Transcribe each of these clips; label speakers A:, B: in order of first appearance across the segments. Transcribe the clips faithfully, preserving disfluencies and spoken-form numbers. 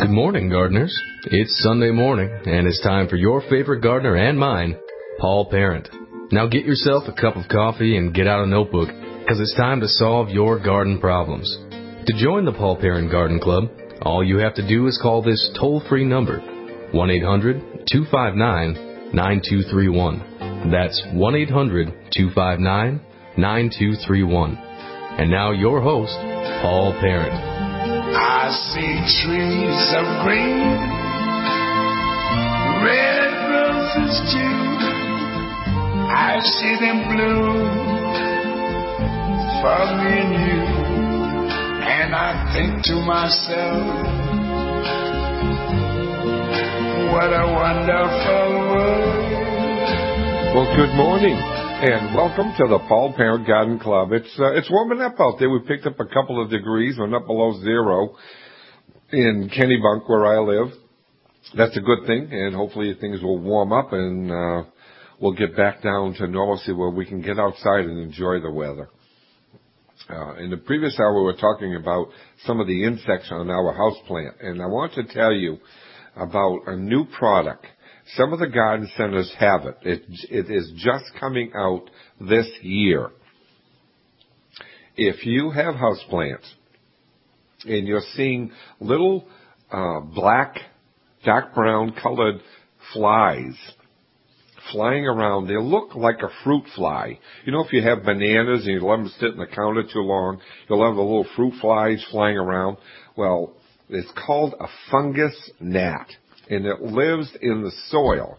A: Good morning, gardeners. It's Sunday morning, and it's time for your favorite gardener and mine, Paul Parent. Now get yourself a cup of coffee and get out a notebook, because it's time to solve your garden problems. To join the Paul Parent Garden Club, all you have to do is call this toll-free number, one eight hundred two five nine nine two three one. That's one eight hundred two five nine nine two three one. And now your host, Paul Parent.
B: I see trees of green, red roses too. I see them bloom for me and you. And I think to myself, what a wonderful world.
C: Well, good morning, and welcome to the Paul Parent Garden Club. It's uh, it's warming up out there. We picked up a couple of degrees. We're not below zero in Kennebunk, where I live. That's a good thing, and hopefully things will warm up, and uh, we'll get back down to normalcy where we can get outside and enjoy the weather. Uh, in the previous hour, we were talking about some of the insects on our houseplant, and I want to tell you about a new product. Some of the garden centers have it. It, it is just coming out this year. If you have houseplants and you're seeing little uh, black, dark brown colored flies flying around, they look like a fruit fly. You know, if you have bananas and you let them sit on the counter too long, you'll have the little fruit flies flying around. Well, it's called a fungus gnat, and it lives in the soil.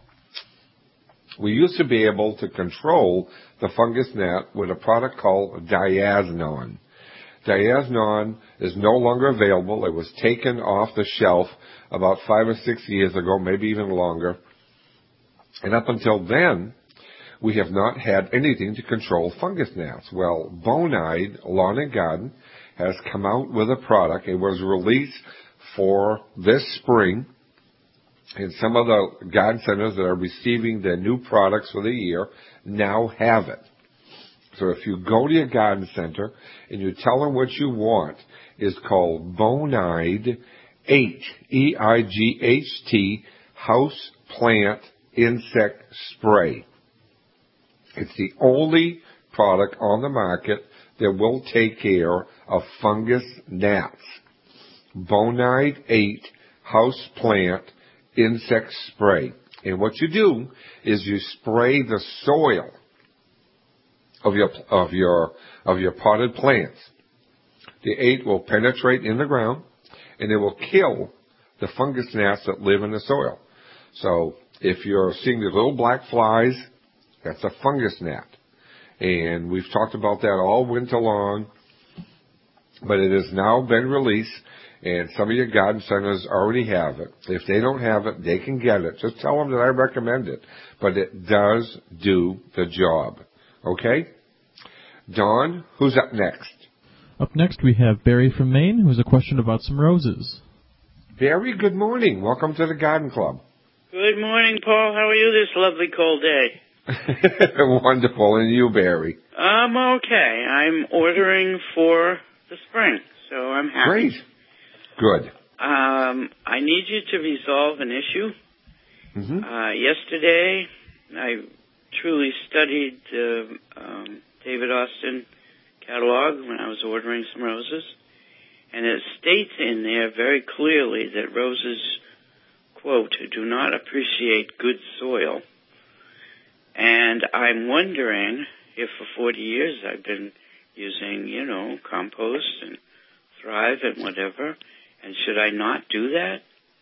C: We used to be able to control the fungus gnat with a product called Diazinon. Diazinon is no longer available. It was taken off the shelf about five or six years ago, maybe even longer. And up until then, we have not had anything to control fungus gnats. Well, Bonide Lawn and Garden has come out with a product. It was released for this spring. And some of the garden centers that are receiving their new products for the year now have it. So if you go to your garden center and you tell them what you want, it's called Bonide eight, E I G H T, House Plant Insect Spray. It's the only product on the market that will take care of fungus gnats. Bonide eight, House Plant Insect Spray. And what you do is you spray the soil of your of your of your potted plants. The eight will penetrate in the ground, and it will kill the fungus gnats that live in the soil. So if you're seeing the little black flies, that's a fungus gnat. And we've talked about that all winter long, but it has now been released. And some of your garden centers already have it. If they don't have it, they can get it. Just tell them that I recommend it. But it does do the job. Okay? Dawn, who's up next?
D: Up next we have Barry from Maine, who has a question about some roses.
C: Barry, good morning. Welcome to the Garden Club.
E: Good morning, Paul. How are you this lovely cold day?
C: Wonderful. And you, Barry?
E: I'm okay. I'm ordering for the spring, so I'm happy.
C: Great. Good.
E: Um, I need you to resolve an issue.
C: Mm-hmm.
E: Uh, yesterday, I truly studied the um, David Austin catalog when I was ordering some roses, and it states in there very clearly that roses, quote, do not appreciate good soil. And I'm wondering if for forty years I've been using, you know, compost and Thrive and whatever, and should I not do that?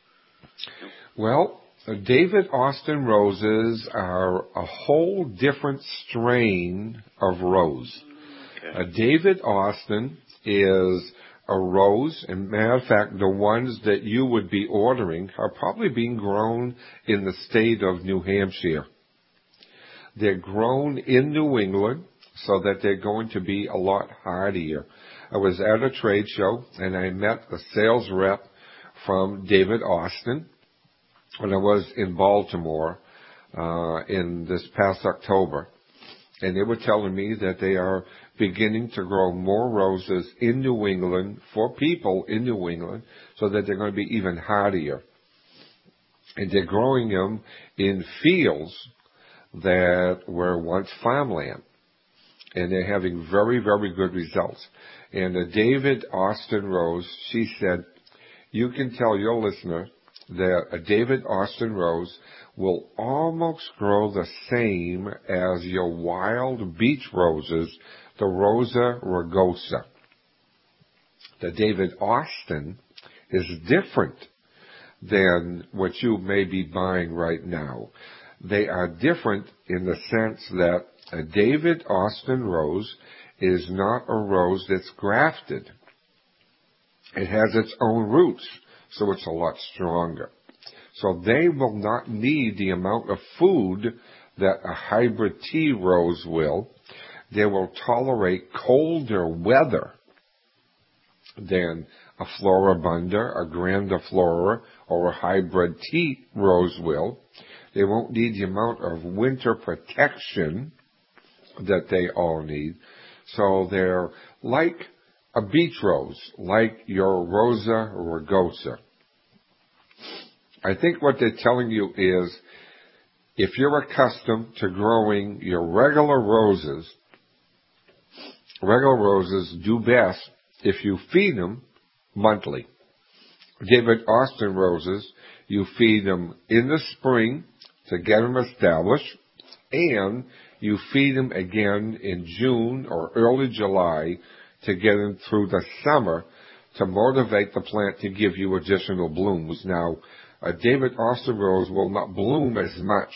C: Well, uh, David Austin roses are a whole different strain of rose.
E: Okay.
C: Uh, David Austin is a rose, and matter of fact, the ones that you would be ordering are probably being grown in the state of New Hampshire. They're grown in New England, so that they're going to be a lot hardier. I was at a trade show, and I met a sales rep from David Austin when I was in Baltimore uh, in this past October. And they were telling me that they are beginning to grow more roses in New England for people in New England so that they're going to be even hardier. And they're growing them in fields that were once farmland. And they're having very, very good results. And the David Austin rose, she said, you can tell your listener that a David Austin rose will almost grow the same as your wild beach roses, the Rosa rugosa. The David Austin is different than what you may be buying right now. They are different in the sense that a David Austin rose is not a rose that's grafted. It has its own roots, so it's a lot stronger. So they will not need the amount of food that a hybrid tea rose will. They will tolerate colder weather than a Floribunda, a Grandiflora, or a hybrid tea rose will. They won't need the amount of winter protection that they all need. So they're like a beach rose, like your Rosa rugosa. I think what they're telling you is, if you're accustomed to growing your regular roses, regular roses do best if you feed them monthly. David Austin roses, you feed them in the spring to get them established, and you feed them again in June or early July to get them through the summer to motivate the plant to give you additional blooms. Now, a David Austin rose will not bloom as much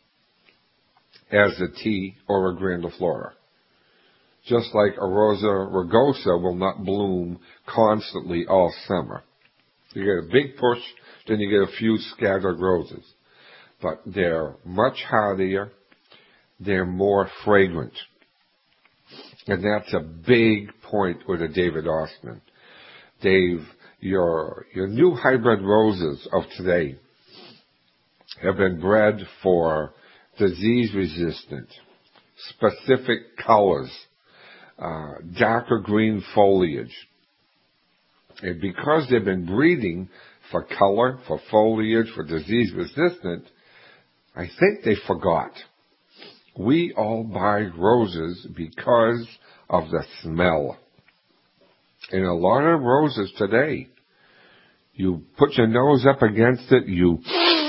C: as a tea or a grandiflora. Just like a Rosa rugosa will not bloom constantly all summer. You get a big push, then you get a few scattered roses. But they're much hardier, they're more fragrant. And that's a big point with a David Austin. Dave, your your new hybrid roses of today have been bred for disease-resistant, specific colors, uh, darker green foliage. And because they've been breeding for color, for foliage, for disease-resistant, I think they forgot. We all buy roses because of the smell. And a lot of roses today, you put your nose up against it, you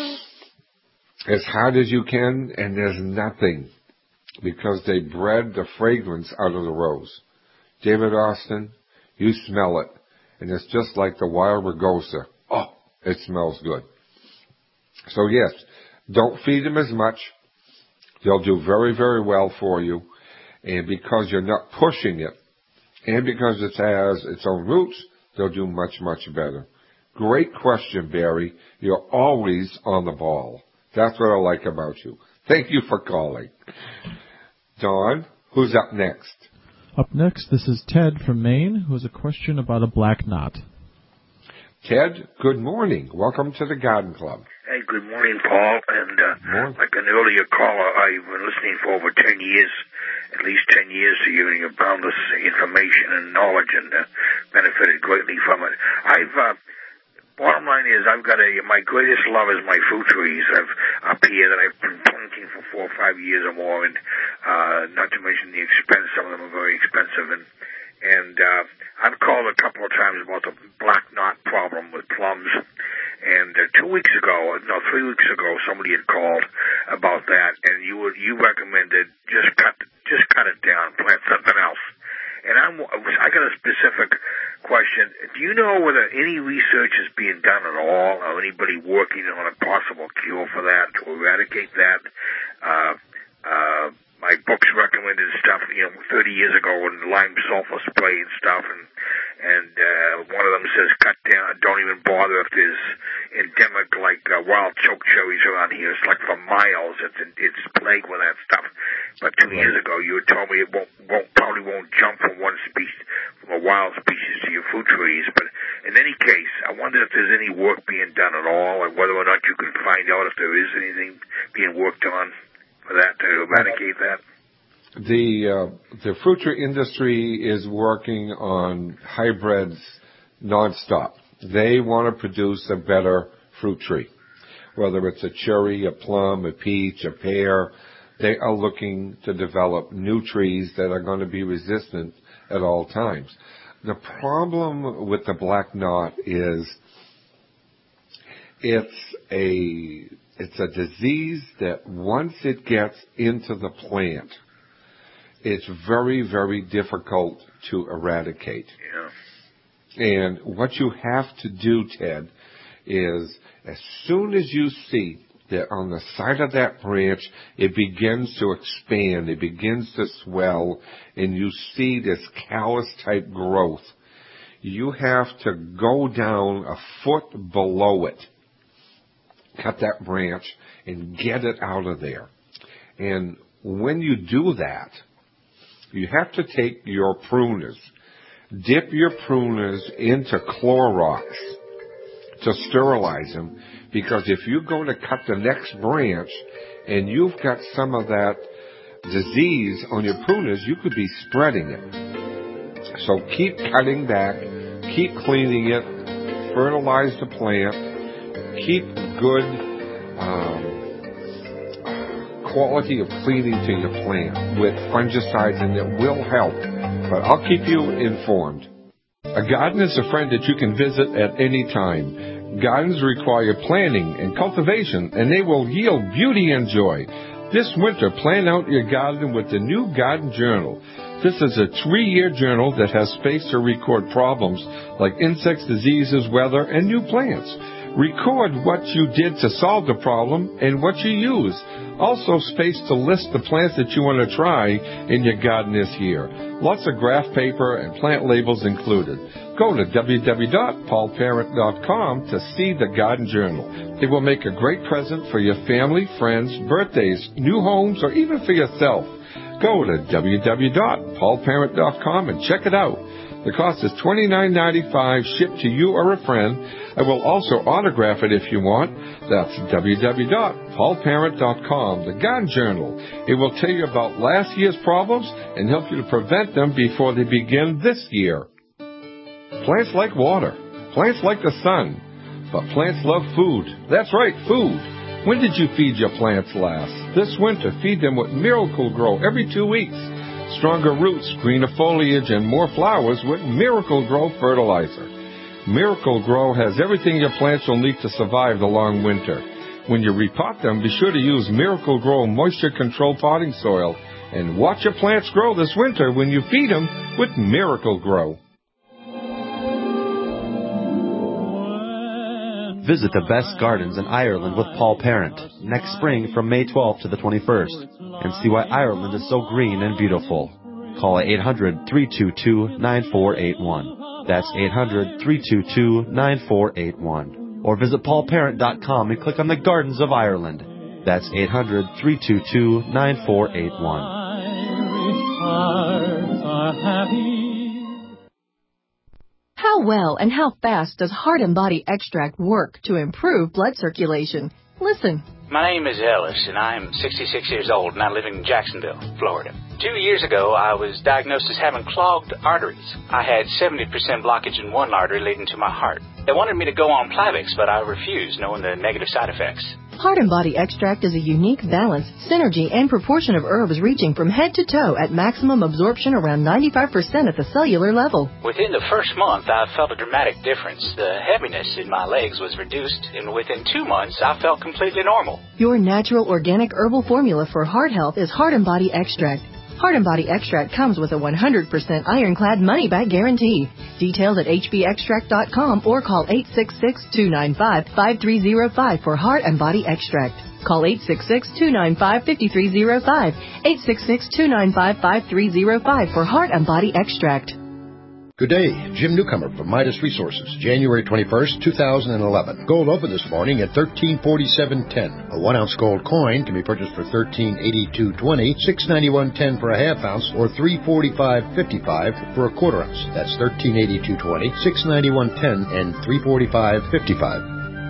C: as hard as you can, and there's nothing, because they bred the fragrance out of the rose. David Austin, you smell it, and it's just like the wild rugosa. Oh, it smells good. So yes, don't feed them as much. They'll do very, very well for you. And because you're not pushing it, and because it has its own roots, they'll do much, much better. Great question, Barry. You're always on the ball. That's what I like about you. Thank you for calling. Don, who's up next?
D: Up next, this is Ted from Maine, who has a question about a black knot.
C: Ted, good morning. Welcome to the Garden Club.
F: Hey, good morning, Paul. And uh,
C: morning.
F: Like an earlier caller, I've been listening for over ten years, at least ten years to you, and you've boundless information and knowledge, and uh, benefited greatly from it. I've, uh, bottom line is, I've got a, my greatest love is my fruit trees. I've, up here that I've been planting for four or five years or more, and uh, not to mention the expense. Some of them are very expensive, and And uh, I've called a couple of times about the black knot problem with plums. And uh, two weeks ago, no, three weeks ago, somebody had called about that, and you were, you recommended just cut just cut it down, plant something else. And I'm I got a specific question. Do you know whether any research is being done at all, or anybody working on a possible cure for that, to eradicate that? Uh, uh, My books recommended stuff, you know, thirty years ago, when lime sulfur spray and stuff, and and uh, one of them says cut down, don't even bother if there's endemic, like uh, wild choke cherries around here. It's like for miles, it's it's plagued with that stuff. But two right. years ago, you had told me it won't, won't probably won't jump from one species, from a wild species to your fruit trees. But in any case, I wonder if there's any work being done at all, and whether or not you can find out if there is anything being worked on for that, to eradicate that.
C: the uh, the fruit tree industry is working on hybrids nonstop. They want to produce a better fruit tree, whether it's a cherry, a plum, a peach, a pear. They are looking to develop new trees that are going to be resistant at all times. The problem with the black knot is it's a it's a disease that once it gets into the plant, it's very, very difficult to eradicate.
F: Yeah.
C: And what you have to do, Ted, is as soon as you see that on the side of that branch, it begins to expand, it begins to swell, and you see this callus-type growth, you have to go down a foot below it, cut that branch, and get it out of there. And when you do that, you have to take your pruners, dip your pruners into Clorox to sterilize them, because if you're going to cut the next branch and you've got some of that disease on your pruners, you could be spreading it. So keep cutting back, keep cleaning it, fertilize the plant, keep good um, quality of cleaning to your plant with fungicides, and it will help. But I'll keep you informed. A garden is a friend that you can visit at any time. Gardens require planning and cultivation, and they will yield beauty and joy. This winter, plan out your garden with the new Garden Journal. This is a three-year journal that has space to record problems like insects, diseases, weather, and new plants. Record what you did to solve the problem and what you used. Also space to list the plants that you want to try in your garden this year. Lots of graph paper and plant labels included. Go to w w w dot paul parent dot com to see the Garden Journal. It will make a great present for your family, friends, birthdays, new homes, or even for yourself. Go to w w w dot paul parent dot com and check it out. The cost is twenty-nine ninety-five, shipped to you or a friend. I will also autograph it if you want. That's w w w dot paul parent dot com, the Garden Journal. It will tell you about last year's problems and help you to prevent them before they begin this year. Plants like water. Plants like the sun. But plants love food. That's right, food. When did you feed your plants last? This winter, feed them with Miracle Grow every two weeks. Stronger roots, greener foliage, and more flowers with Miracle Grow fertilizer. Miracle Grow has everything your plants will need to survive the long winter. When you repot them, be sure to use Miracle Grow moisture control potting soil, and watch your plants grow this winter when you feed them with Miracle Grow.
G: Visit the best gardens in Ireland with Paul Parent next spring from May twelfth to the twenty-first and see why Ireland is so green and beautiful. Call eight hundred, three two two, nine four eight one. That's eight hundred, three two two, nine four eight one. Or visit paul parent dot com and click on the Gardens of Ireland. That's eight hundred, three two two, nine four eight one.
H: How well and how fast does Heart and Body Extract work to improve blood circulation? Listen.
I: My name is Ellis, and I'm sixty-six years old, and I live in Jacksonville, Florida. Two years ago, I was diagnosed as having clogged arteries. I had seventy percent blockage in one artery leading to my heart. They wanted me to go on Plavix, but I refused, knowing the negative side effects.
H: Heart and Body Extract is a unique balance, synergy, and proportion of herbs reaching from head to toe at maximum absorption around ninety-five percent at the cellular level.
I: Within the first month, I felt a dramatic difference. The heaviness in my legs was reduced, and within two months, I felt completely normal.
H: Your natural organic herbal formula for heart health is Heart and Body Extract. Heart and Body Extract comes with a one hundred percent ironclad money-back guarantee. Details at h b extract dot com or call eight six six, two nine five, five three zero five for Heart and Body Extract. Call eight six six, two nine five, five three zero five, eight six six, two nine five, five three zero five for Heart and Body Extract.
J: Good day. Jim Newcomer from Midas Resources, January twenty-first, two thousand eleven. Gold opened this morning at thirteen forty-seven ten. A one-ounce gold coin can be purchased for thirteen eighty-two twenty, six ninety-one ten for a half ounce, or three forty-five fifty-five for a quarter ounce. That's thirteen eighty-two twenty, six ninety-one ten, and three forty-five fifty-five.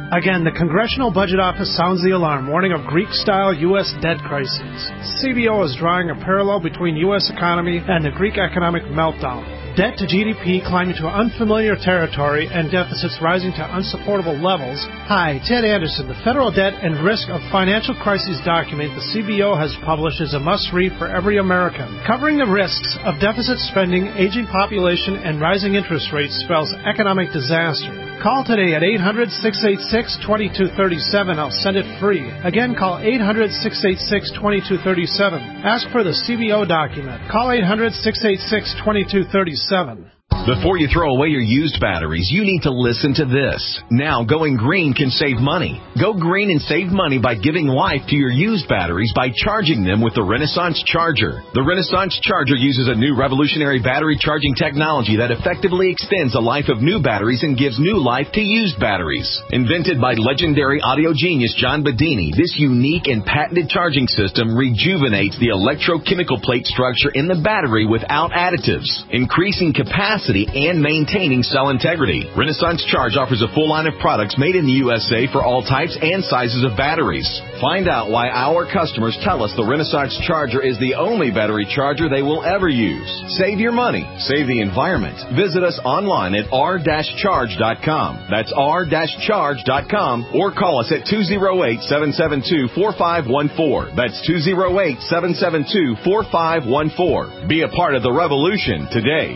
K: Again, the Congressional Budget Office sounds the alarm, warning of Greek-style U S debt crises. C B O is drawing a parallel between U S economy and the Greek economic meltdown. Debt to G D P climbing to unfamiliar territory and deficits rising to unsupportable levels. Hi, Ted Anderson. The Federal Debt and Risk of Financial Crises document the C B O has published is a must-read for every American. Covering the risks of deficit spending, aging population, and rising interest rates spells economic disaster. Call today at eight hundred, six eight six, two two three seven. I'll send it free. Again, call eight hundred, six eight six, two two three seven. Ask for the C B O document. Call eight hundred, six eight six, two two three seven.
L: Before you throw away your used batteries, you need to listen to this. Now, going green can save money. Go green and save money by giving life to your used batteries by charging them with the Renaissance Charger. The Renaissance Charger uses a new revolutionary battery charging technology that effectively extends the life of new batteries and gives new life to used batteries. Invented by legendary audio genius John Bedini, this unique and patented charging system rejuvenates the electrochemical plate structure in the battery without additives, increasing capacity and maintaining cell integrity. Renaissance Charge offers a full line of products made in the U S A for all types and sizes of batteries. Find out why our customers tell us the Renaissance Charger is the only battery charger they will ever use. Save your money. Save the environment. Visit us online at r dash charge dot com. That's r dash charge dot com or call us at two oh eight, seven seven two, four five one four. That's two oh eight, seven seven two, four five one four. Be a part of the revolution today.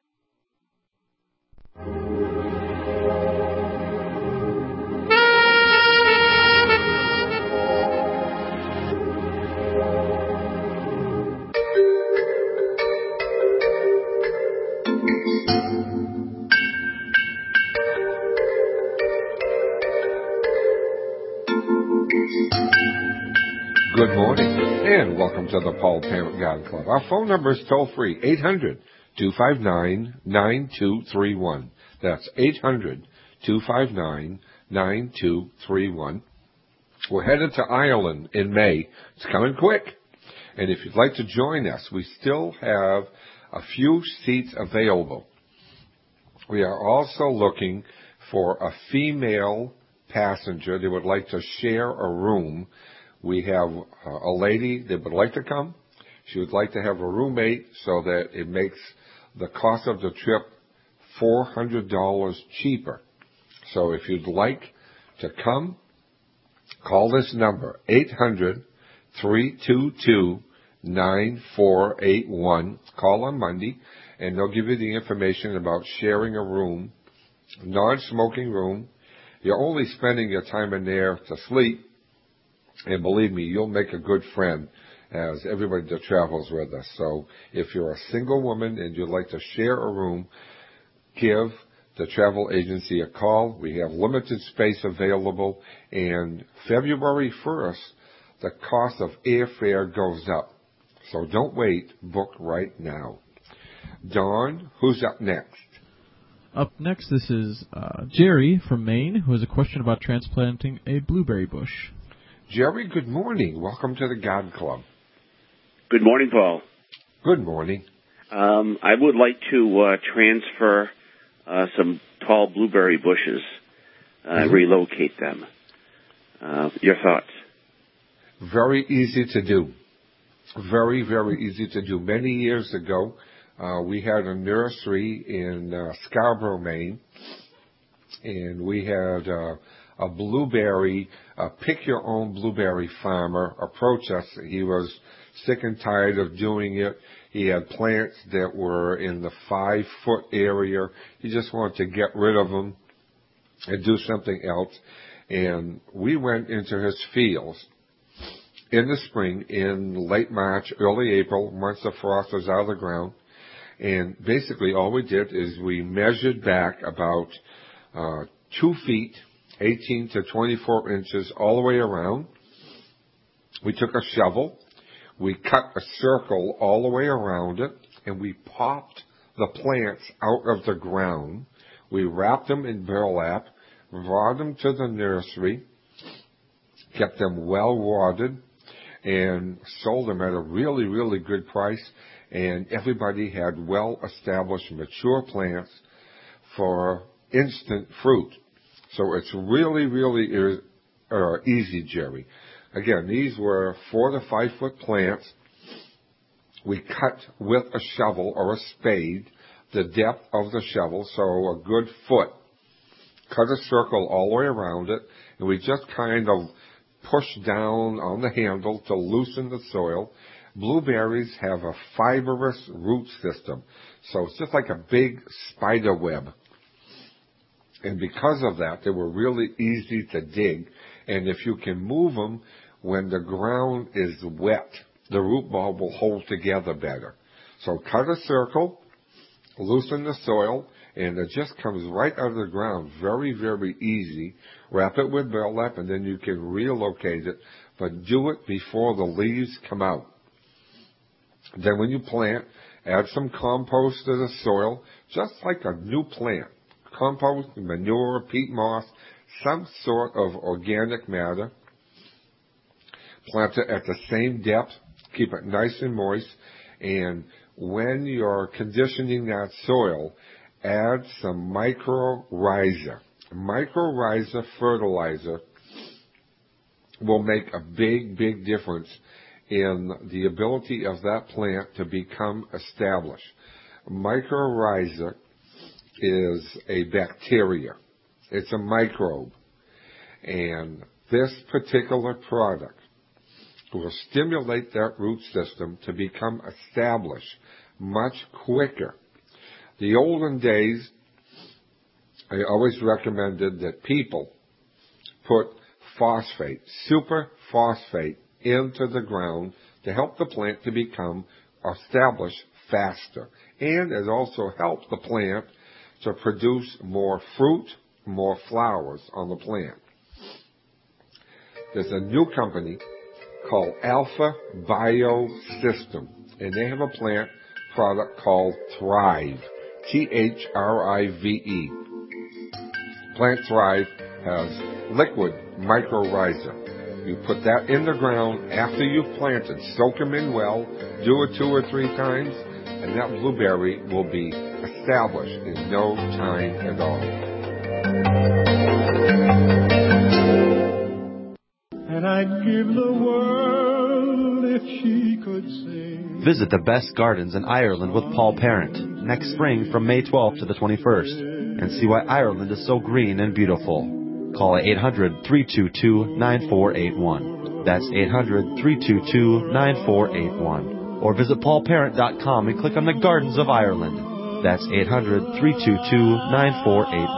C: Good morning, and welcome to the Paul Parent Garden Club. Our phone number is toll-free, eight hundred, two five nine, nine two three one. That's eight hundred, two five nine, nine two three one. We're headed to Ireland in May. It's coming quick. And if you'd like to join us, we still have a few seats available. We are also looking for a female passenger that would like to share a room. We have a lady that would like to come. She would like to have a roommate so that it makes the cost of the trip four hundred dollars cheaper. So if you'd like to come, call this number, eight hundred, three two two, nine four eight one. Call on Monday, and they'll give you the information about sharing a room, non-smoking room. You're only spending your time in there to sleep. And believe me, you'll make a good friend as everybody that travels with us. So if you're a single woman and you'd like to share a room, give the travel agency a call. We have limited space available. And February first, the cost of airfare goes up. So don't wait. Book right now. Dawn, who's up next?
D: Up next, this is uh, Jerry from Maine, who has a question about transplanting a blueberry bush.
C: Jerry, good morning. Welcome to the Garden Club.
M: Good morning, Paul.
C: Good morning.
M: Um, I would like to uh, transfer uh, some tall blueberry bushes, uh, mm-hmm. relocate them. Uh, your thoughts?
C: Very easy to do. Very, very easy to do. Many years ago, uh, we had a nursery in uh, Scarborough, Maine, and we had uh, a blueberry, a pick-your-own blueberry farmer approach us. He was sick and tired of doing it. He had plants that were in the five-foot area. He just wanted to get rid of them and do something else. And we went into his fields in the spring, in late March, early April, once the frost was out of the ground. And basically all we did is we measured back about uh, two feet, eighteen to twenty-four inches all the way around. We took a shovel, we cut a circle all the way around it, and we popped the plants out of the ground. We wrapped them in burlap, brought them to the nursery, kept them well watered, and sold them at a really, really good price. And everybody had well-established, mature plants for instant fruit. So it's really, really e- uh, easy, Jerry. Again, these were four to five foot plants. We cut with a shovel or a spade the depth of the shovel, so a good foot. Cut a circle all the way around it, and we just kind of push down on the handle to loosen the soil. Blueberries have a fibrous root system, so it's just like a big spider web. And because of that, they were really easy to dig, and if you can move them when the ground is wet, the root ball will hold together better. So cut a circle, loosen the soil, and it just comes right out of the ground. Very, very easy. Wrap it with burlap, and then you can relocate it, but do it before the leaves come out. Then when you plant, add some compost to the soil, just like a new plant. Compost, manure, peat moss, some sort of organic matter. Plant it at the same depth. Keep it nice and moist. And when you're conditioning that soil, add some mycorrhiza. Mycorrhiza fertilizer will make a big, big difference in the ability of that plant to become established. Mycorrhiza is a bacteria. It's a microbe. And this particular product will stimulate that root system to become established much quicker. The olden days, I always recommended that people put phosphate, super phosphate, into the ground to help the plant to become established faster. And it also helps the plant to produce more fruit, more flowers on the plant. There's a new company called Alpha Biosystem, and they have a plant product called Thrive, T H R I V E. Plant Thrive has liquid mycorrhiza. You put that in the ground after you've planted, soak them in well, do it two or three times, and that blueberry will be established in no time at all.
N: And I'd give the world if she could sing.
G: Visit the best gardens in Ireland with Paul Parent next spring from May twelfth to the twenty-first and see why Ireland is so green and beautiful. Call eight hundred, three two two, nine four eight one. That's eight hundred, three two two, nine four eight one. Or visit paul parent dot com and click on the Gardens of Ireland. That's eight hundred, three two two, nine four eight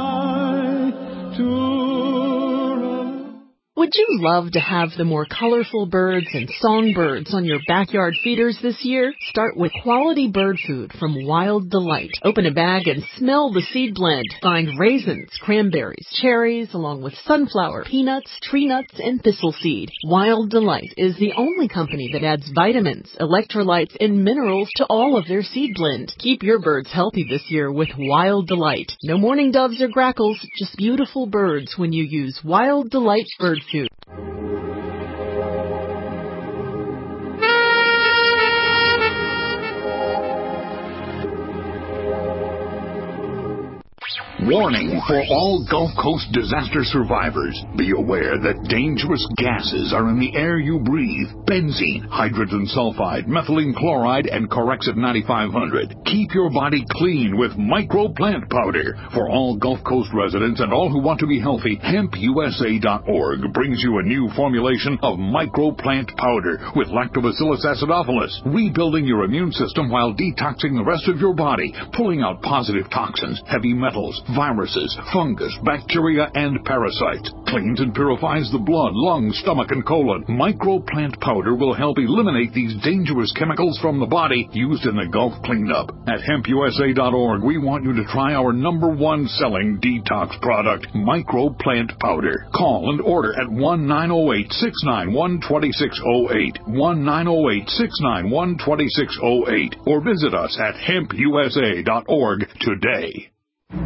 G: one.
O: Would you love to have the more colorful birds and songbirds on your backyard feeders this year? Start with quality bird food from Wild Delight. Open a bag and smell the seed blend. Find raisins, cranberries, cherries, along with sunflower, peanuts, tree nuts, and thistle seed. Wild Delight is the only company that adds vitamins, electrolytes, and minerals to all of their seed blend. Keep your birds healthy this year with Wild Delight. No mourning doves or grackles, just beautiful birds when you use Wild Delight bird food.
P: Warning for all Gulf Coast disaster survivors. Be aware that dangerous gases are in the air you breathe. Benzene, hydrogen sulfide, methylene chloride, and Corexit ninety-five hundred. Keep your body clean with Micro Plant Powder. For all Gulf Coast residents and all who want to be healthy, hemp U S A dot org brings you a new formulation of Micro Plant Powder with Lactobacillus acidophilus, rebuilding your immune system while detoxing the rest of your body, pulling out positive toxins, heavy metals, viruses, fungus, bacteria, and parasites. Cleans and purifies the blood, lungs, stomach, and colon. Micro Plant Powder will help eliminate these dangerous chemicals from the body used in the Gulf cleanup. At hemp U S A dot org, we want you to try our number one selling detox product, Micro Plant Powder. Call and order at one nine zero eight, six nine one, two six zero eight, one nine zero eight, six nine one, two six zero eight, or visit us at hemp U S A dot org today.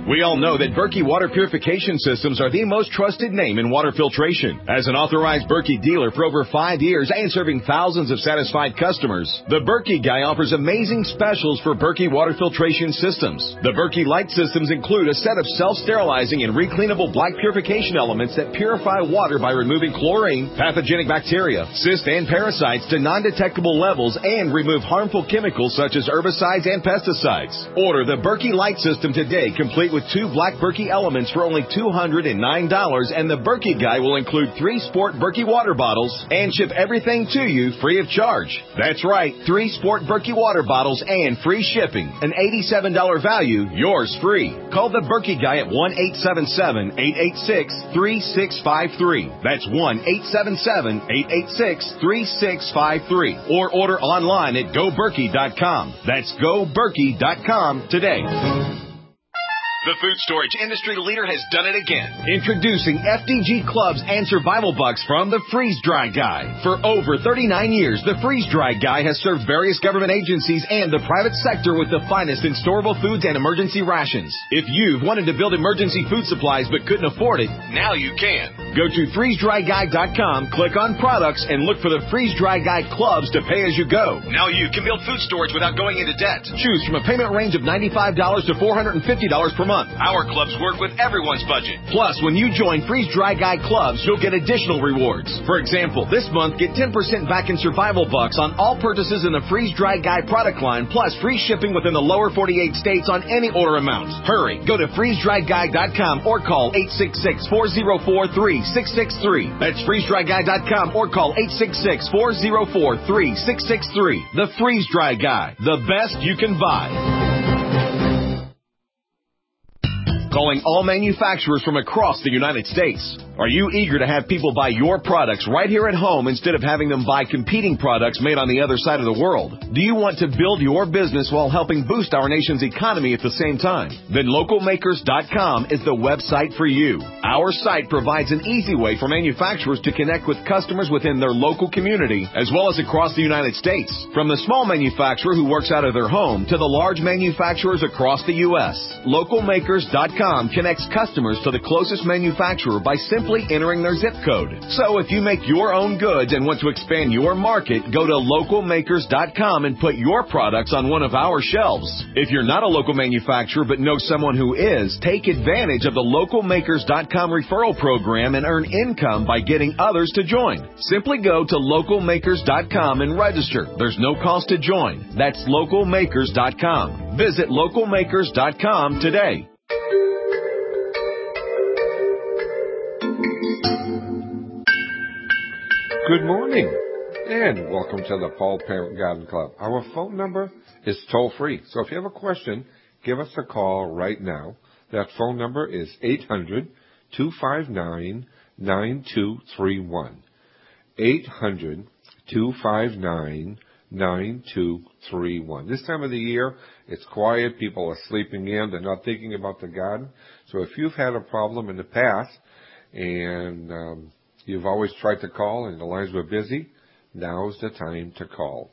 L: We all know that Berkey Water Purification Systems are the most trusted name in water filtration. As an authorized Berkey dealer for over five years and serving thousands of satisfied customers, the Berkey Guy offers amazing specials for Berkey Water Filtration Systems. The Berkey Light Systems include a set of self-sterilizing and recleanable black purification elements that purify water by removing chlorine, pathogenic bacteria, cysts, and parasites to non-detectable levels and remove harmful chemicals such as herbicides and pesticides. Order the Berkey Light System today, complete with two black Berkey elements for only two hundred nine dollars, and the Berkey Guy will include three Sport Berkey water bottles and ship everything to you free of charge. That's right, three Sport Berkey water bottles and free shipping. An eighty-seven dollars value, yours free. Call the Berkey Guy at one eight seven seven, eight eight six, three six five three. That's one eight seven seven, eight eight six, three six five three. Or order online at go berkey dot com. That's go berkey dot com today. The food storage industry leader has done it again. Introducing F D G Clubs and Survival Bucks from the Freeze Dry Guy. For over thirty-nine years, the Freeze Dry Guy has served various government agencies and the private sector with the finest in storable foods and emergency rations. If you've wanted to build emergency food supplies but couldn't afford it, now you can. Go to freeze dry guy dot com, click on products, and look for the Freeze Dry Guy Clubs to pay as you go. Now you can build food storage without going into debt. Choose from a payment range of ninety-five dollars to four hundred fifty dollars per month. Our clubs work with everyone's budget. Plus, when you join Freeze Dry Guy Clubs, you'll get additional rewards. For example, this month, get ten percent back in Survival Bucks on all purchases in the Freeze Dry Guy product line, plus free shipping within the lower forty-eight states on any order amount. Hurry, go to freeze dry guy dot com or call eight six six, four zero four, three six six three. That's freeze dry guy dot com or call eight six six, four zero four, three six six three. The Freeze Dry Guy, the best you can buy. Calling all manufacturers from across the United States. Are you eager to have people buy your products right here at home instead of having them buy competing products made on the other side of the world? Do you want to build your business while helping boost our nation's economy at the same time? Then local makers dot com is the website for you. Our site provides an easy way for manufacturers to connect with customers within their local community as well as across the United States. From the small manufacturer who works out of their home to the large manufacturers across the U S local makers dot com connects customers to the closest manufacturer by simply entering their zip code. So if you make your own goods and want to expand your market, go to local makers dot com and put your products on one of our shelves. If you're not a local manufacturer but know someone who is, take advantage of the local makers dot com referral program and earn income by getting others to join. Simply go to local makers dot com and register. There's no cost to join. That's local makers dot com. Visit local makers dot com today.
C: Good morning, and welcome to the Paul Parent Garden Club. Our phone number is toll-free, so if you have a question, give us a call right now. That phone number is eight hundred, two five nine, nine two three one. eight hundred, two five nine, nine two three one. This time of the year, it's quiet, people are sleeping in, they're not thinking about the garden. So if you've had a problem in the past, and um, you've always tried to call and the lines were busy, now's the time to call.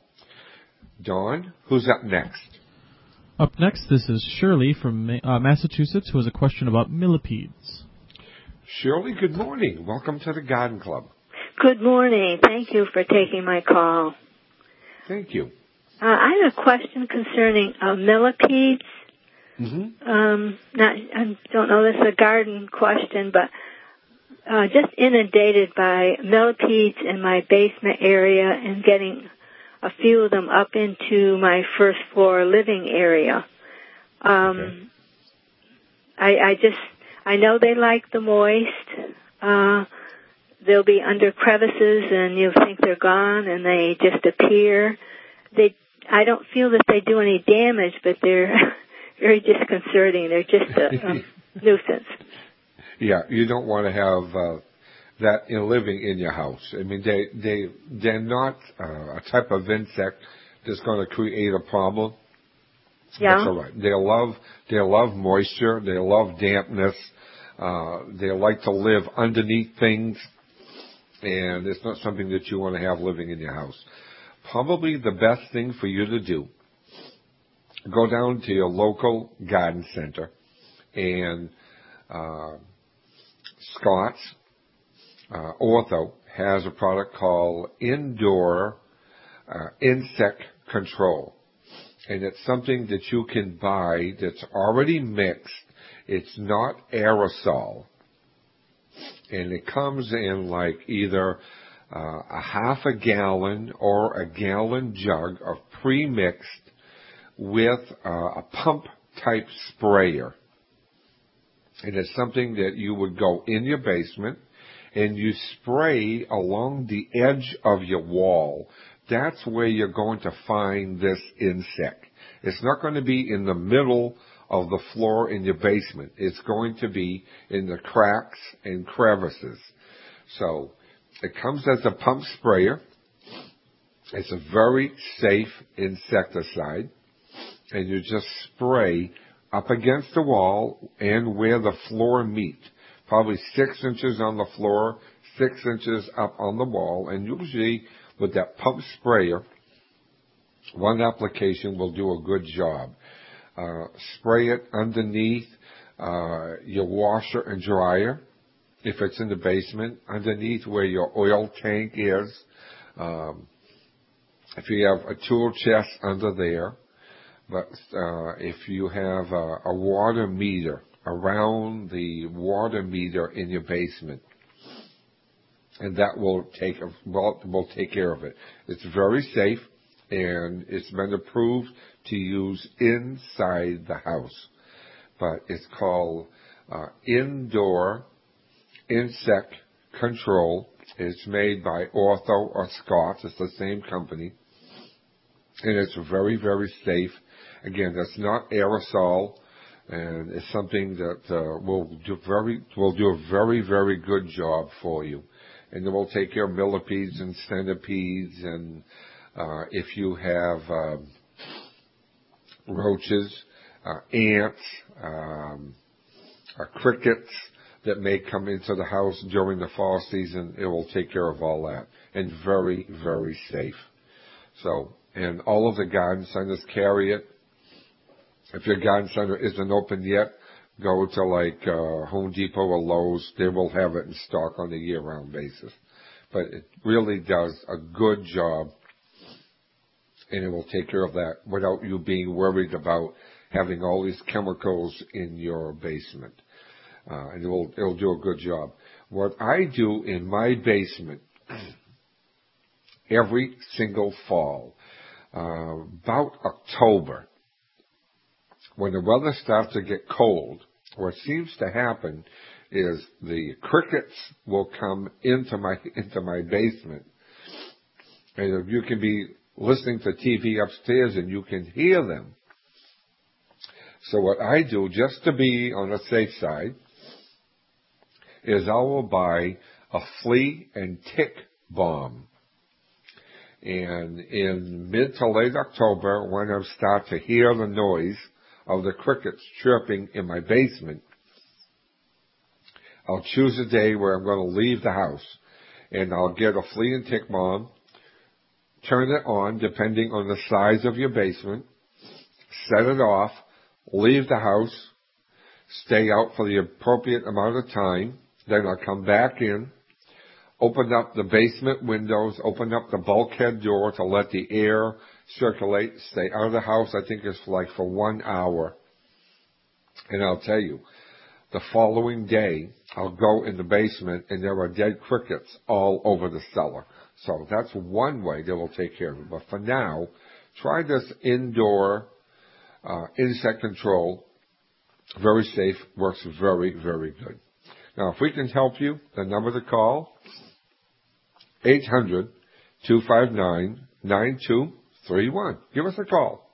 C: Dawn, who's up next?
D: Up next, this is Shirley from uh, Massachusetts, who has a question about millipedes.
C: Shirley, good morning. Welcome to the Garden Club.
Q: Good morning. Thank you for taking my call.
C: Thank you.
Q: Uh, I have a question concerning uh, millipedes.
C: Mm-hmm.
Q: Um, not, I don't know this is a garden question, but Uh, just inundated by millipedes in my basement area and getting a few of them up into my first floor living area. Um, okay. I, I just, I know they like the moist. Uh, they'll be under crevices and you'll think they're gone and they just appear. They, I don't feel that they do any damage, but they're very disconcerting. They're just a, a nuisance.
C: Yeah, you don't want to have uh, that in living in your house. I mean, they they they're not uh, a type of insect that's going to create a problem.
Q: Yeah,
C: that's all right. They love they love moisture. They love dampness. Uh, they like to live underneath things, and it's not something that you want to have living in your house. Probably the best thing for you to do: go down to your local garden center And uh, Scott's uh, Ortho has a product called Indoor uh, Insect Control. And it's something that you can buy that's already mixed. It's not aerosol. And it comes in like either uh, a half a gallon or a gallon jug of pre-mixed with uh, a pump-type sprayer. And it's something that you would go in your basement and you spray along the edge of your wall. That's where you're going to find this insect. It's not going to be in the middle of the floor in your basement. It's going to be in the cracks and crevices. So it comes as a pump sprayer. It's a very safe insecticide. And you just spray up against the wall and where the floor meet. Probably six inches on the floor, six inches up on the wall. And usually with that pump sprayer, one application will do a good job. Uh, spray it underneath uh, your washer and dryer, if it's in the basement, underneath where your oil tank is. Um, if you have a tool chest under there. But uh, if you have a, a water meter, around the water meter in your basement, and that will take will, will take care of it. It's very safe, and it's been approved to use inside the house. But it's called uh, Indoor Insect Control. It's made by Ortho or Scott's. It's the same company, and it's very, very safe. Again, that's not aerosol, and it's something that uh, will do very will do a very, very good job for you. And it will take care of millipedes and centipedes, and uh, if you have uh, roaches, uh, ants, um, uh, crickets that may come into the house during the fall season, it will take care of all that. And very, very safe. So, and all of the garden centers carry it. If your garden center isn't open yet, go to like uh, Home Depot or Lowe's. They will have it in stock on a year-round basis. But it really does a good job, and it will take care of that without you being worried about having all these chemicals in your basement. Uh, and it will, it will do a good job. What I do in my basement every single fall, uh, about October, when the weather starts to get cold, what seems to happen is the crickets will come into my into my basement, and you can be listening to T V upstairs and you can hear them. So what I do, just to be on the safe side, is I will buy a flea and tick bomb. And in mid to late October, when I start to hear the noise of the crickets chirping in my basement, I'll choose a day where I'm going to leave the house, and I'll get a flea and tick bomb, turn it on depending on the size of your basement, set it off, leave the house, stay out for the appropriate amount of time, then I'll come back in, open up the basement windows, open up the bulkhead door to let the air circulate, stay out of the house. I think it's like for one hour. And I'll tell you, the following day, I'll go in the basement and there are dead crickets all over the cellar. So that's one way they will take care of it. But for now, try this indoor uh, insect control. Very safe, works very, very good. Now, if we can help you, the number to call, eight hundred, two five nine, nine two three one. Give us a call.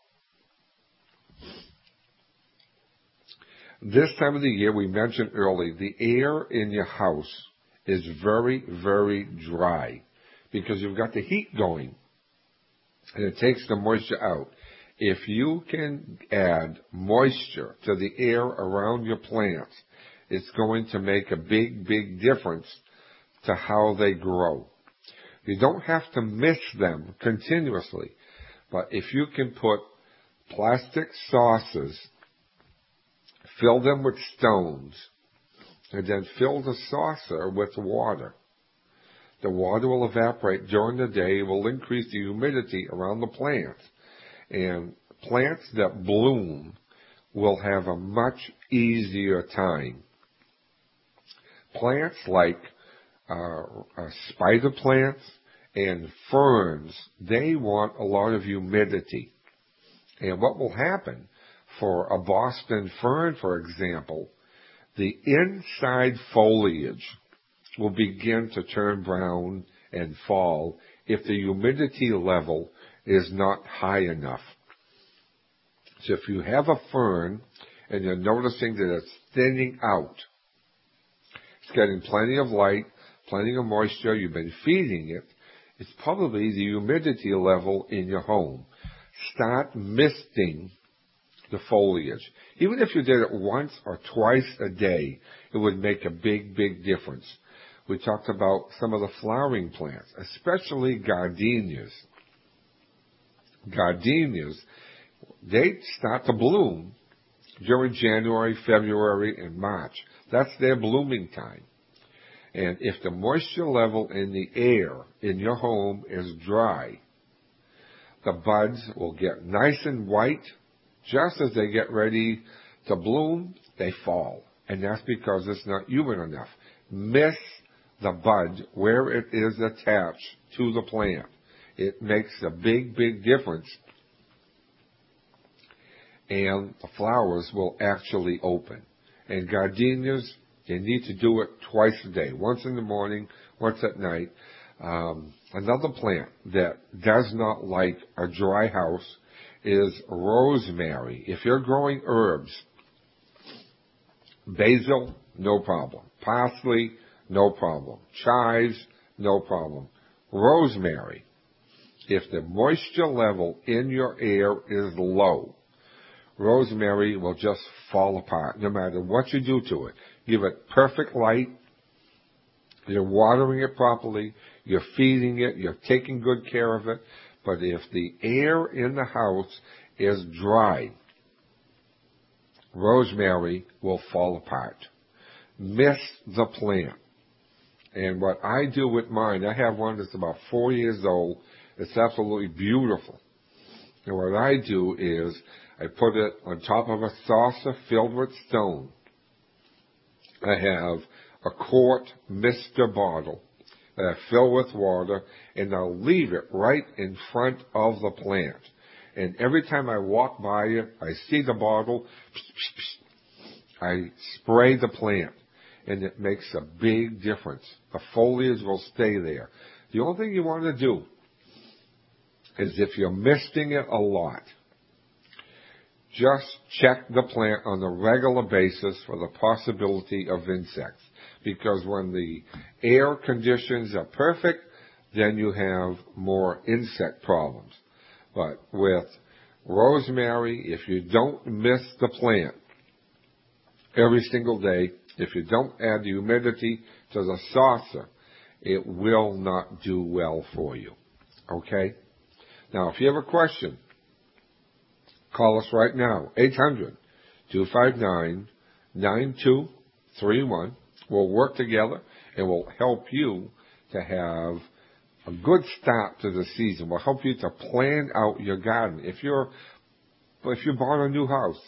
C: This time of the year, we mentioned early, the air in your house is very, very dry because you've got the heat going and it takes the moisture out. If you can add moisture to the air around your plants, it's going to make a big, big difference to how they grow. You don't have to mist them continuously, but if you can put plastic saucers fill them with stones, and then fill the saucer with water. The water will evaporate during the day. It will increase the humidity around the plants. And plants that bloom will have a much easier time. Plants like uh, uh, spider plants and ferns, they want a lot of humidity. And what will happen for a Boston fern, for example, the inside foliage will begin to turn brown and fall if the humidity level is not high enough. So if you have a fern and you're noticing that it's thinning out, it's getting plenty of light, plenty of moisture, you've been feeding it, it's probably the humidity level in your home. Start misting the foliage. Even if you did it once or twice a day, it would make a big, big difference. We talked about some of the flowering plants, especially gardenias. Gardenias, they start to bloom during January, February, and March. That's their blooming time. And if the moisture level in the air in your home is dry, the buds will get nice and white. Just as they get ready to bloom, they fall. And that's because it's not humid enough. Miss the bud where it is attached to the plant. It makes a big, big difference. And the flowers will actually open. And gardenias, you need to do it twice a day. Once in the morning, once at night. Um, another plant that does not like a dry house is rosemary. If you're growing herbs, basil, no problem. Parsley, no problem. Chives, no problem. Rosemary, if the moisture level in your air is low, rosemary will just fall apart no matter what you do to it. Give it perfect light. You're watering it properly. You're feeding it. You're taking good care of it. But if the air in the house is dry, rosemary will fall apart. Miss the plant. And what I do with mine, I have one that's about four years old. It's absolutely beautiful. And what I do is I put it on top of a saucer filled with stone. I have a quart Mister bottle that I fill with water, and I'll leave it right in front of the plant. And every time I walk by it, I see the bottle, I spray the plant, and it makes a big difference. The foliage will stay there. The only thing you want to do is if you're misting it a lot, just check the plant on a regular basis for the possibility of insects. Because when the air conditions are perfect, then you have more insect problems. But with rosemary, if you don't miss the plant every single day, if you don't add the humidity to the saucer, it will not do well for you. Okay? Now, if you have a question, call us right now, eight hundred, two five nine, nine two three one. We'll work together and we'll help you to have a good start to the season. We'll help you to plan out your garden. If you're, if you bought a new house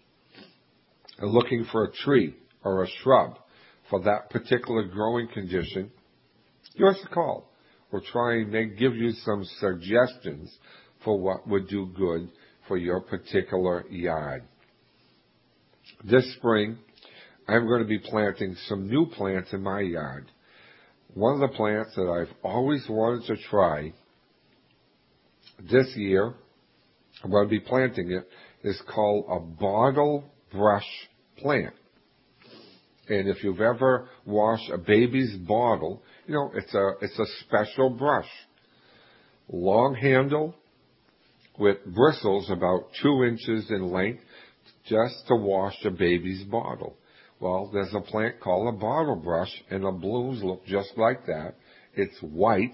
C: and looking for a tree or a shrub for that particular growing condition, give us a call. We'll try and make, give you some suggestions for what would do good for your particular yard. This spring, I'm going to be planting some new plants in my yard. One of the plants that I've always wanted to try this year, I'm going to be planting it, is called a bottle brush plant. And if you've ever washed a baby's bottle, you know, it's a, it's a special brush. Long handle with bristles about two inches in length just to wash a baby's bottle. Well, there's a plant called a bottle brush, and the blooms look just like that. It's white,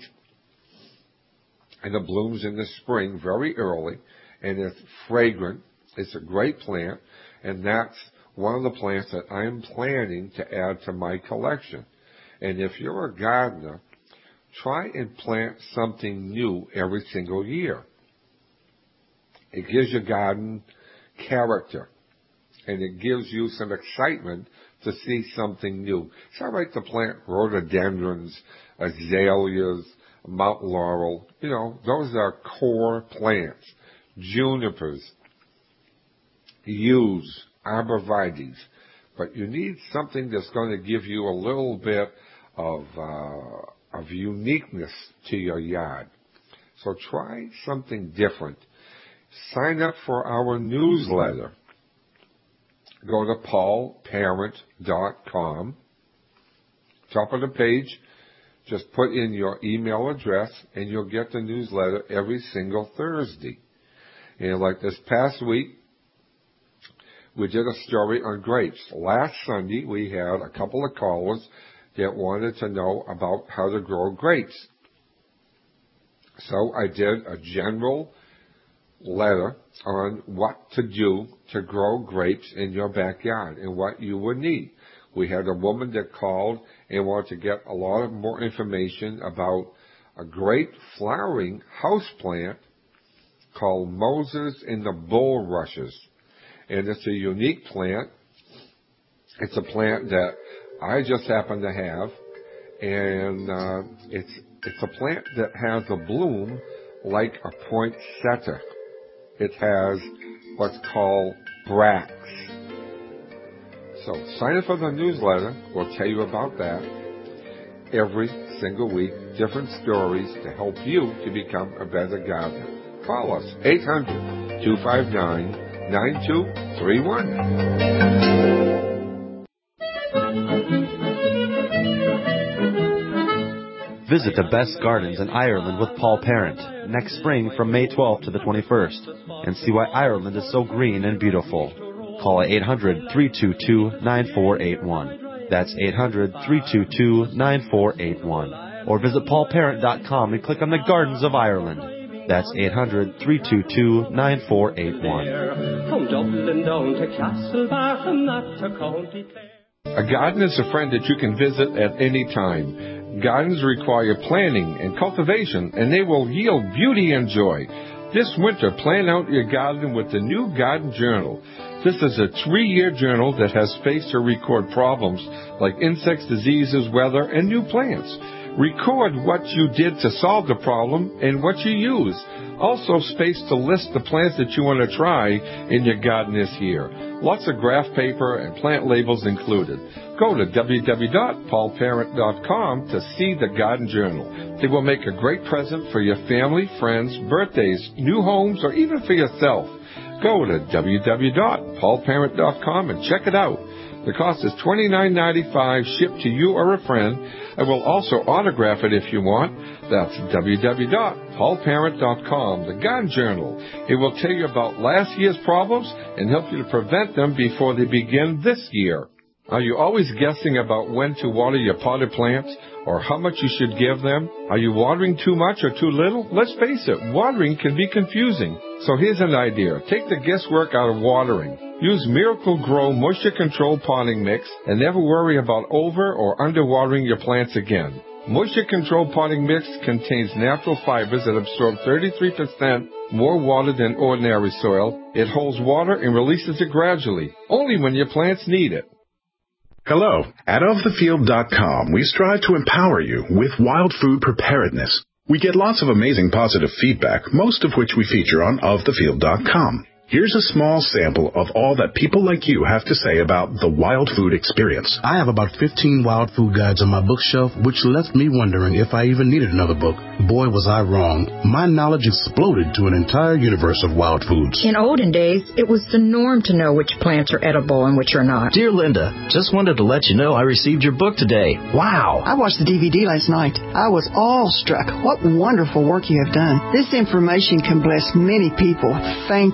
C: and it blooms in the spring very early, and it's fragrant. It's a great plant, and that's one of the plants that I'm planning to add to my collection. And if you're a gardener, try and plant something new every single year. It gives your garden character, and it gives you some excitement to see something new. It's all right to plant rhododendrons, azaleas, Mount Laurel. You know, those are core plants. Junipers, yews, arborvitaes. But you need something that's going to give you a little bit of uh, of uniqueness to your yard. So try something different. Sign up for our newsletter. Go to paul parent dot com. Top of the page, just put in your email address, and you'll get the newsletter every single Thursday. And like this past week, we did a story on grapes. Last Sunday, we had a couple of callers that wanted to know about how to grow grapes. So I did a general letter on what to do to grow grapes in your backyard and what you would need. We had a woman that called and wanted to get a lot of more information about a great flowering houseplant called Moses in the Bulrushes. And it's a unique plant. It's a plant that I just happen to have, and uh, it's it's a plant that has a bloom like a poinsettia. It has what's called bracts. So sign up for the newsletter. We'll tell you about that every single week. Different stories to help you to become a better gardener. Call us, eight hundred, two five nine, nine two three one.
G: Visit the best gardens in Ireland with Paul Parent next spring from May twelfth to the twenty-first and see why Ireland is so green and beautiful. Call eight hundred, three two two, nine four eight one. That's eight hundred, three two two, nine four eight one. Or visit paul parent dot com and click on the Gardens of Ireland. That's eight hundred, three two two, nine four eight one.
N: From Dublin down to Castlebar and not to County Clare.
C: A garden is a friend that you can visit at any time. Gardens require planning and cultivation, and they will yield beauty and joy. This winter, plan out your garden with the new Garden Journal. This is a three-year journal that has space to record problems like insects, diseases, weather, and new plants. Record what you did to solve the problem and what you used. Also space to list the plants that you want to try in your garden this year. Lots of graph paper and plant labels included. Go to w w w dot paul parent dot com to see the Garden Journal. It will make a great present for your family, friends, birthdays, new homes, or even for yourself. Go to w w w dot paul parent dot com and check it out. The cost is twenty-nine ninety-five shipped to you or a friend. I will also autograph it if you want. That's w w w dot paul parent dot com, the Garden Journal. It will tell you about last year's problems and help you to prevent them before they begin this year. Are you always guessing about when to water your potted plants or how much you should give them? Are you watering too much or too little? Let's face it, watering can be confusing. So here's an idea. Take the guesswork out of watering. Use Miracle Grow Moisture Control Potting Mix and never worry about over or underwatering your plants again. Moisture Control Potting Mix contains natural fibers that absorb thirty-three percent more water than ordinary soil. It holds water and releases it gradually, only when your plants need it.
R: Hello. At of the field dot com, we strive to empower you with wild food preparedness. We get lots of amazing positive feedback, most of which we feature on of the field dot com. Here's a small sample of all that people like you have to say about the wild food experience.
S: I have about fifteen wild food guides on my bookshelf, which left me wondering if I even needed another book. Boy, was I wrong. My knowledge exploded to an entire universe of wild foods.
T: In olden days, it was the norm to know which plants are edible and which are not.
U: Dear Linda, just wanted to let you know I received your book today. Wow.
V: I watched the D V D last night. I was awestruck. What wonderful work you have done. This information can bless many people. Thank you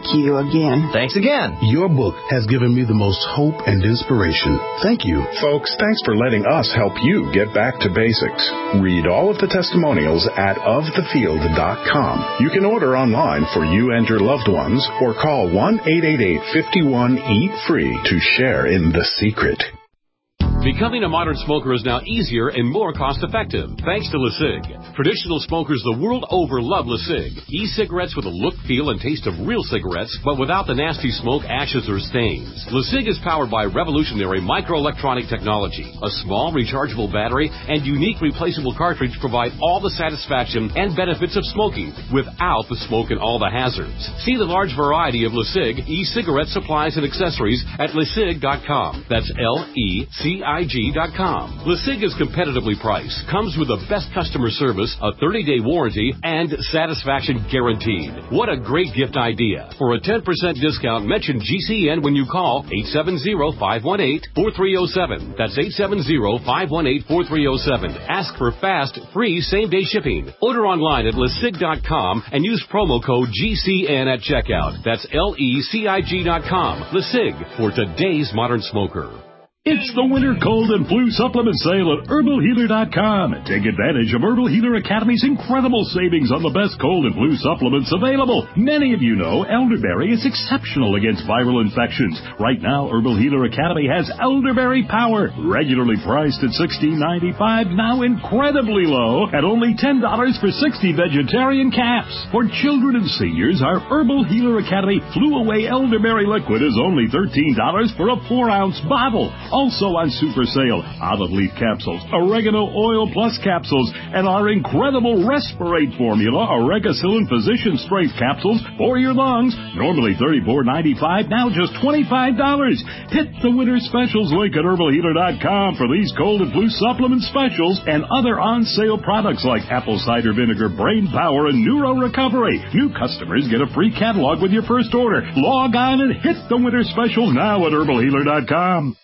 V: again.
U: Thanks again.
S: Your book has given me the most hope and inspiration. Thank you.
R: Folks, thanks for letting us help you get back to basics. Read all of the testimonials at of the field dot com. You can order online for you and your loved ones or call one eight eight eight, five one, eat free to share in the secret.
A: Becoming a modern smoker is now easier and more cost-effective, thanks to LeSig. Traditional smokers the world over love LeSig. E-cigarettes with a look, feel, and taste of real cigarettes, but without the nasty smoke, ashes, or stains. LeSig is powered by revolutionary microelectronic technology. A small, rechargeable battery and unique replaceable cartridge provide all the satisfaction and benefits of smoking, without the smoke and all the hazards. See the large variety of LeSig e-cigarette supplies and accessories at lesig dot com. That's L E C I G dot com. LeSig is competitively priced, comes with the best customer service, a thirty-day warranty, and satisfaction guaranteed. What a great gift idea. For a ten percent discount, mention G C N when you call eight seven zero, five one eight, four three zero seven. That's eight seven zero, five one eight, four three zero seven. Ask for fast, free, same-day shipping. Order online at lesig dot com and use promo code G C N at checkout. That's L E C I G dot com. LeSig, for today's modern smoker.
B: It's the winter cold and flu supplement sale at herbal healer dot com. Take advantage of Herbal Healer Academy's incredible savings on the best cold and flu supplements available. Many of you know elderberry is exceptional against viral infections. Right now, Herbal Healer Academy has Elderberry Power, regularly priced at sixteen ninety-five, now incredibly low at only ten dollars for sixty vegetarian caps. For children and seniors, our Herbal Healer Academy Flu Away Elderberry Liquid is only thirteen dollars for a four ounce bottle. Also on super sale, olive leaf capsules, oregano oil plus capsules, and our incredible Respirate formula, Oregacillin Physician Strength capsules for your lungs. Normally thirty-four ninety-five, now just twenty-five dollars. Hit the winter specials link at herbal healer dot com for these cold and flu supplement specials and other on-sale products like apple cider vinegar, brain power, and neuro recovery. New customers get a free catalog with your first order. Log on and hit the winter specials now at herbal healer dot com.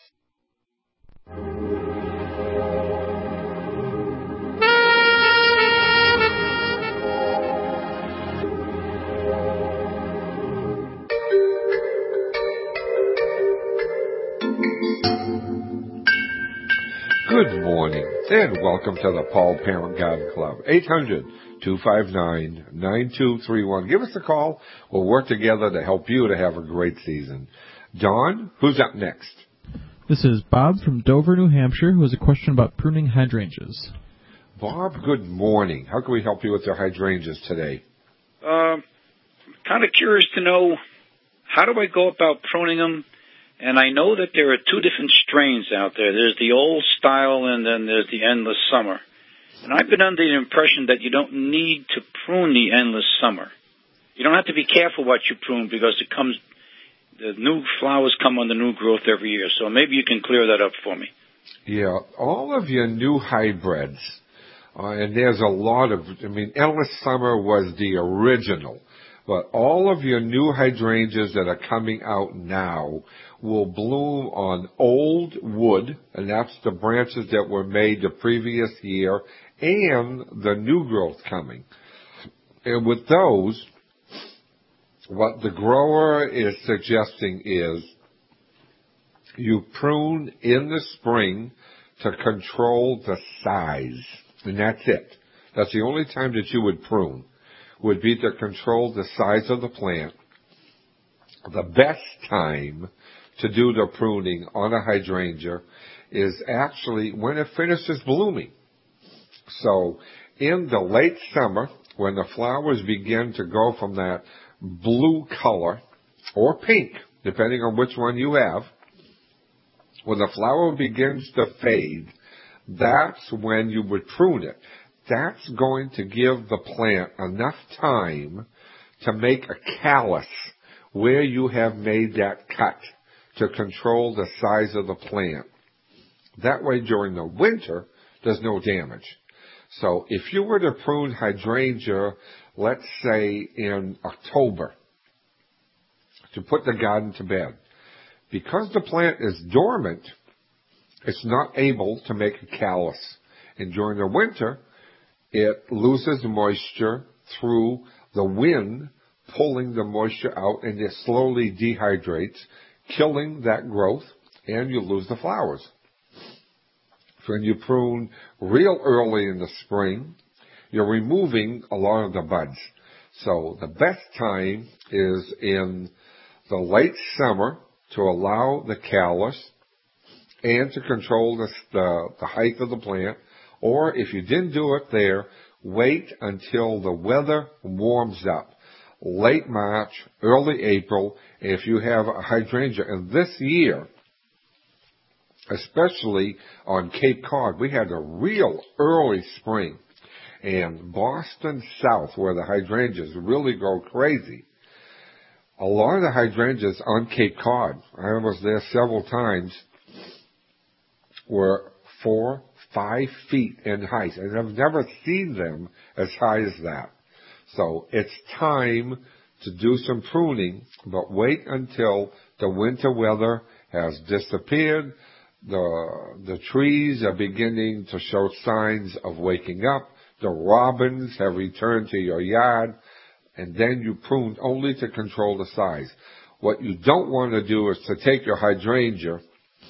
C: Good morning, and welcome to the Paul Parent Garden Club. eight hundred, two five nine, nine two three one. Give us a call. We'll work together to help you to have a great season. Don, who's up next?
D: This is Bob from Dover, New Hampshire, who has a question about pruning hydrangeas.
C: Bob, good morning. How can we help you with your hydrangeas today?
W: Uh, kind of curious to know, how do I go about pruning them? And I know that there are two different strains out there. There's the old style and then there's the endless summer. And I've been under the impression that you don't need to prune the endless summer. You don't have to be careful what you prune because it comes, the new flowers come on the new growth every year. So maybe you can clear that up for me.
C: Yeah, all of your new hybrids, uh, and there's a lot of, I mean, endless summer was the original. But all of your new hydrangeas that are coming out now will bloom on old wood, and that's the branches that were made the previous year, and the new growth coming. And with those, what the grower is suggesting is you prune in the spring to control the size, and that's it. That's the only time that you would prune, would be to control the size of the plant. The best time to do the pruning on a hydrangea is actually when it finishes blooming. So in the late summer, when the flowers begin to go from that blue color or pink, depending on which one you have, when the flower begins to fade, that's when you would prune it. That's going to give the plant enough time to make a callus where you have made that cut to control the size of the plant. That way, during the winter, there's no damage. So if you were to prune hydrangea, let's say in October, to put the garden to bed, because the plant is dormant, it's not able to make a callus. And during the winter, it loses moisture through the wind pulling the moisture out, and it slowly dehydrates, killing that growth, and you lose the flowers. When you prune real early in the spring, you're removing a lot of the buds. So the best time is in the late summer to allow the callus and to control the, the, the height of the plant. Or if you didn't do it there, wait until the weather warms up. Late March, early April, if you have a hydrangea. And this year, especially on Cape Cod, we had a real early spring. And Boston South, where the hydrangeas really go crazy, a lot of the hydrangeas on Cape Cod, I was there several times, were four, five feet in height. And I've never seen them as high as that. So it's time to do some pruning, but wait until the winter weather has disappeared. The, the trees are beginning to show signs of waking up. The robins have returned to your yard, and then you prune only to control the size. What you don't want to do is to take your hydrangea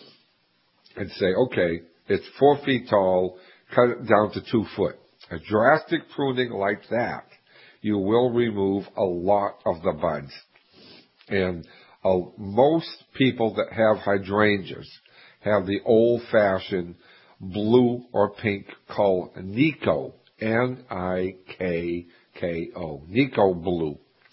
C: and say, okay, it's four feet tall, cut it down to two foot. A drastic pruning like that, you will remove a lot of the buds. And uh, most people that have hydrangeas have the old-fashioned blue or pink called Nikko, N I K K O, Nikko blue.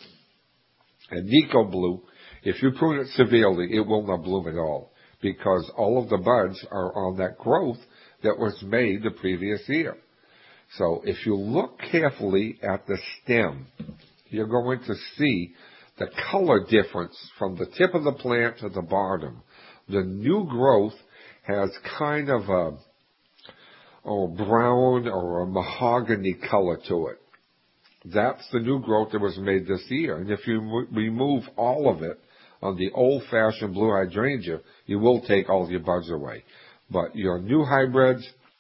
C: And Nikko blue, if you prune it severely, it will not bloom at all, because all of the buds are on that growth that was made the previous year. So if you look carefully at the stem, you're going to see the color difference from the tip of the plant to the bottom. The new growth has kind of a or brown or a mahogany color to it. That's the new growth that was made this year. And if you m- remove all of it on the old-fashioned blue hydrangea, you will take all your buds away. But your new hybrids,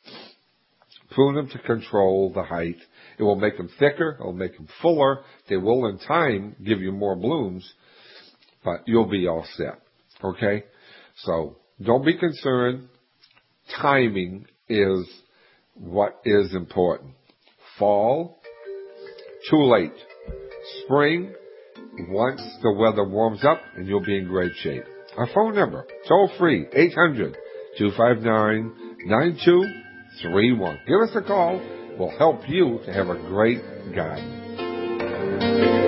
C: prune them to control the height. It will make them thicker. It will make them fuller. They will, in time, give you more blooms, but you'll be all set. Okay? So don't be concerned. Timing is what is important. Fall, too late. Spring, once the weather warms up, and you'll be in great shape. Our phone number, toll free, eight hundred, two five nine, nine two three one. Give us a call. We'll help you to have a great garden.